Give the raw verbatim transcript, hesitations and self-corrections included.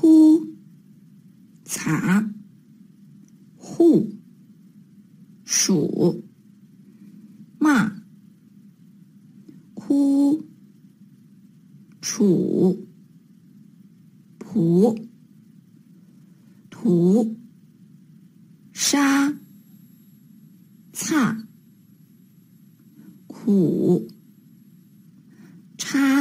哭、擦、户、数、骂、哭、楚、谱、图、沙、擦、苦、叉、